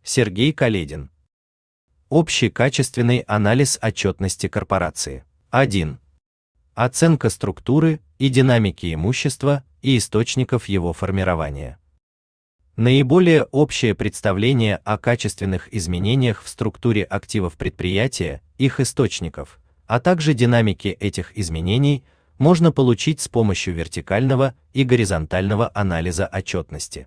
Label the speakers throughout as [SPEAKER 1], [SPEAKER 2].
[SPEAKER 1] Сергей Каледин. Общий качественный анализ отчетности корпорации. 1. Оценка структуры и динамики имущества и источников его формирования. Наиболее общее представление о качественных изменениях в структуре активов предприятия, их источников, а также динамике этих изменений можно получить с помощью вертикального и горизонтального анализа отчетности.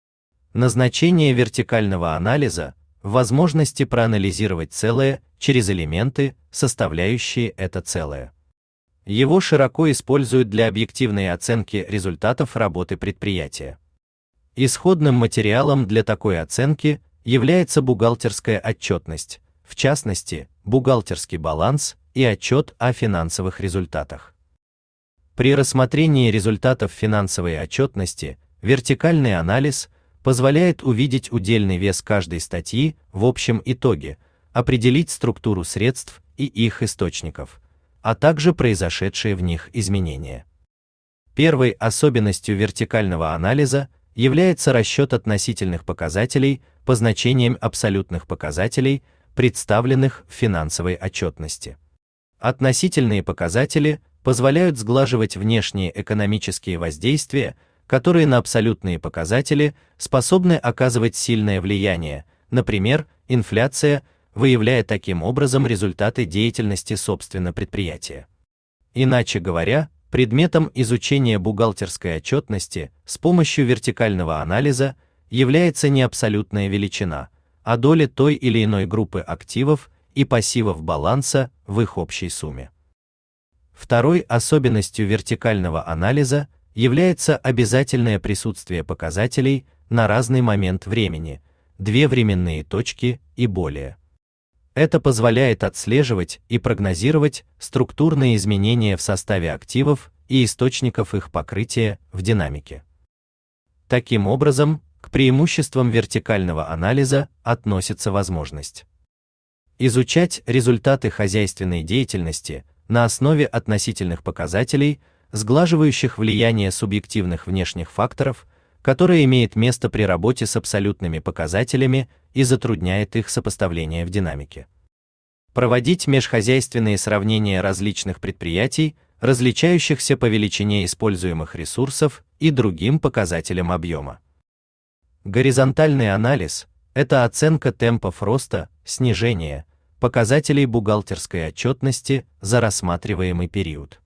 [SPEAKER 1] Назначение вертикального анализа в возможности проанализировать целое через элементы, составляющие это целое. Его широко используют для объективной оценки результатов работы предприятия. Исходным материалом для такой оценки является бухгалтерская отчетность, в частности, бухгалтерский баланс и отчет о финансовых результатах. При рассмотрении результатов финансовой отчетности вертикальный анализ позволяет увидеть удельный вес каждой статьи в общем итоге, определить структуру средств и их источников, а также произошедшие в них изменения. Первой особенностью вертикального анализа является расчет относительных показателей по значениям абсолютных показателей, представленных в финансовой отчетности. Относительные показатели позволяют сглаживать внешние экономические воздействия, которые на абсолютные показатели способны оказывать сильное влияние, например, инфляция, выявляя таким образом результаты деятельности собственно предприятия. Иначе говоря, предметом изучения бухгалтерской отчетности с помощью вертикального анализа является не абсолютная величина, а доля той или иной группы активов и пассивов баланса в их общей сумме. Второй особенностью вертикального анализа является обязательное присутствие показателей на разный момент времени, две временные точки и более. Это позволяет отслеживать и прогнозировать структурные изменения в составе активов и источников их покрытия в динамике. Таким образом, к преимуществам вертикального анализа относится возможность изучать результаты хозяйственной деятельности на основе относительных показателей, сглаживающих влияние субъективных внешних факторов, которое имеет место при работе с абсолютными показателями и затрудняет их сопоставление в динамике. Проводить межхозяйственные сравнения различных предприятий, различающихся по величине используемых ресурсов и другим показателям объема. Горизонтальный анализ – это оценка темпов роста, снижения, показателей бухгалтерской отчетности за рассматриваемый период.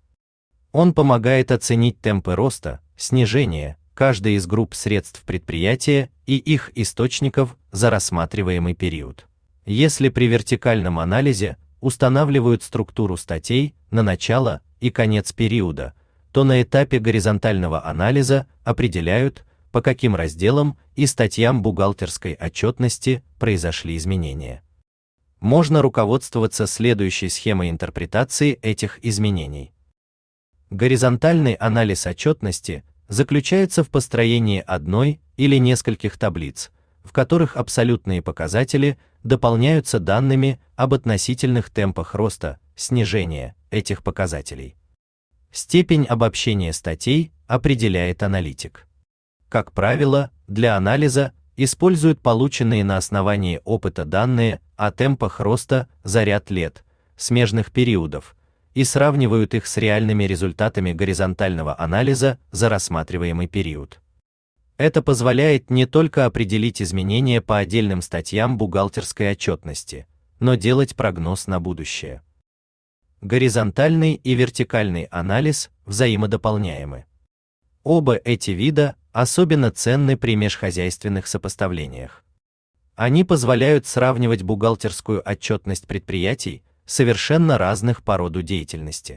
[SPEAKER 1] Он помогает оценить темпы роста, снижения каждой из групп средств предприятия и их источников за рассматриваемый период. Если при вертикальном анализе устанавливают структуру статей на начало и конец периода, то на этапе горизонтального анализа определяют, по каким разделам и статьям бухгалтерской отчетности произошли изменения. Можно руководствоваться следующей схемой интерпретации этих изменений. Горизонтальный анализ отчетности заключается в построении одной или нескольких таблиц, в которых абсолютные показатели дополняются данными об относительных темпах роста, снижения этих показателей. Степень обобщения статей определяет аналитик. Как правило, для анализа используют полученные на основании опыта данные о темпах роста за ряд лет, смежных периодов, и сравнивают их с реальными результатами горизонтального анализа за рассматриваемый период. Это позволяет не только определить изменения по отдельным статьям бухгалтерской отчетности, но делать прогноз на будущее. Горизонтальный и вертикальный анализ взаимодополняемы. Оба эти вида особенно ценны при межхозяйственных сопоставлениях. Они позволяют сравнивать бухгалтерскую отчетность предприятий совершенно разных по роду деятельности.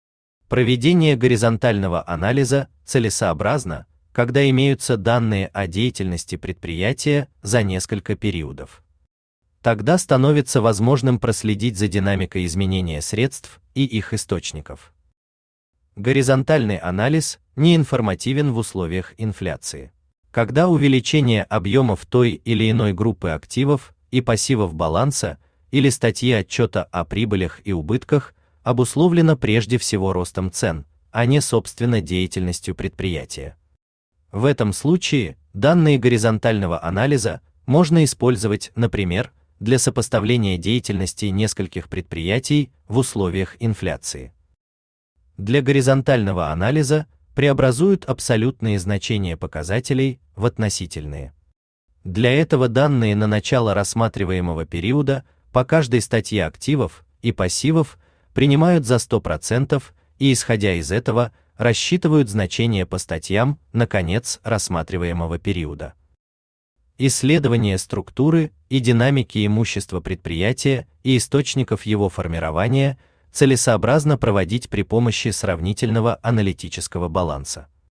[SPEAKER 1] Проведение горизонтального анализа целесообразно, когда имеются данные о деятельности предприятия за несколько периодов. Тогда становится возможным проследить за динамикой изменения средств и их источников. Горизонтальный анализ не информативен в условиях инфляции. Когда увеличение объемов той или иной группы активов и пассивов баланса или статьи отчета о прибылях и убытках обусловлено прежде всего ростом цен, а не собственно деятельностью предприятия. В этом случае данные горизонтального анализа можно использовать, например, для сопоставления деятельности нескольких предприятий в условиях инфляции. Для горизонтального анализа преобразуют абсолютные значения показателей в относительные. Для этого данные на начало рассматриваемого периода по каждой статье активов и пассивов принимают за 100% и, исходя из этого, рассчитывают значения по статьям на конец рассматриваемого периода. Исследование структуры и динамики имущества предприятия и источников его формирования целесообразно проводить при помощи сравнительного аналитического баланса.